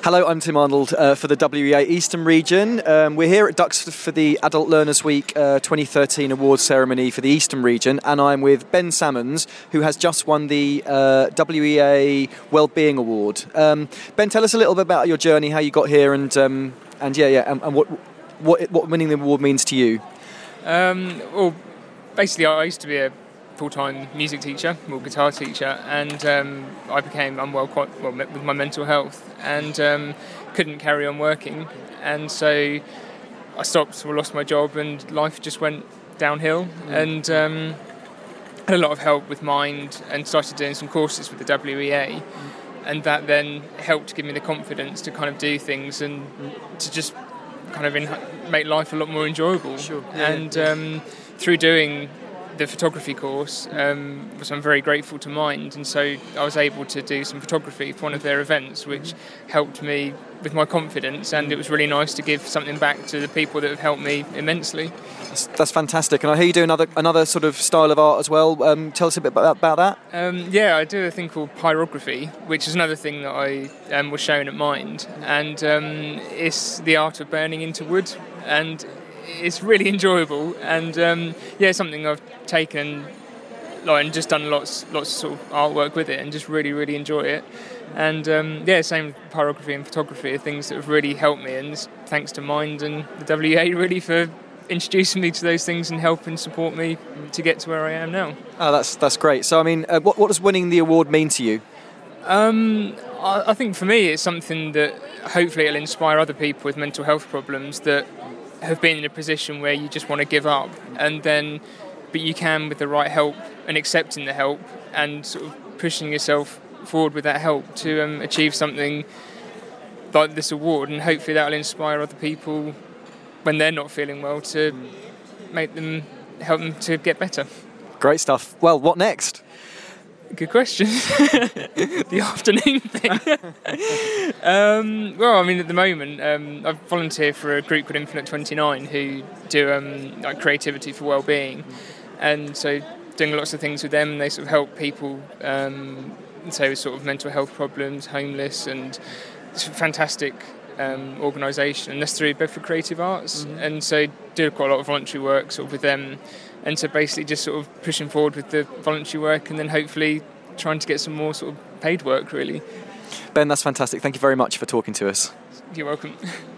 Hello, I'm Tim Arnold for the WEA Eastern Region. We're here at Duxford for the Adult Learners Week 2013 awards ceremony for the Eastern Region, and I'm with Ben Salmons, who has just won the WEA Wellbeing Award. Ben, tell us a little bit about your journey, how you got here, and what winning the award means to you. Well, basically, I used to be a full-time music teacher, or guitar teacher, and I became unwell with my mental health and couldn't carry on working, and so I stopped or lost my job and life just went downhill. And had a lot of help with Mind and started doing some courses with the WEA, and that then helped give me the confidence to kind of do things and to just kind of make life a lot more enjoyable. Sure. Through doing the photography course, which I'm very grateful to Mind, and so I was able to do some photography for one of their events, which helped me with my confidence, and it was really nice to give something back to the people that have helped me immensely. That's fantastic, and I hear you do another sort of style of art as well. Tell us a bit about that. I do a thing called pyrography, which is another thing that I was shown at Mind, and it's the art of burning into wood, and it's really enjoyable, and something I've taken and just done lots of sort of artwork with it, and just really, really enjoy it. And same pyrography and photography are things that have really helped me, and thanks to Mind and the WEA really for introducing me to those things and helping support me to get to where I am now. Oh, that's great. So, I mean, what does winning the award mean to you? I think for me it's something that hopefully it'll inspire other people with mental health problems that have been in a position where you just want to give up, but you can, with the right help and accepting the help and sort of pushing yourself forward with that help, to achieve something like this award, and hopefully that will inspire other people when they're not feeling well to help them to get better. Great stuff. Well, what next? Good question. The afternoon thing. At the moment, I volunteer for a group called Infinite 29 who do creativity for wellbeing, and so doing lots of things with them. They sort of help people, sort of mental health problems, homeless, and it's a fantastic organisation. And that's through Bedford Creative Arts, and so do quite a lot of voluntary work sort of with them. And so basically just sort of pushing forward with the voluntary work, and then hopefully trying to get some more sort of paid work, really. Ben, that's fantastic. Thank you very much for talking to us. You're welcome.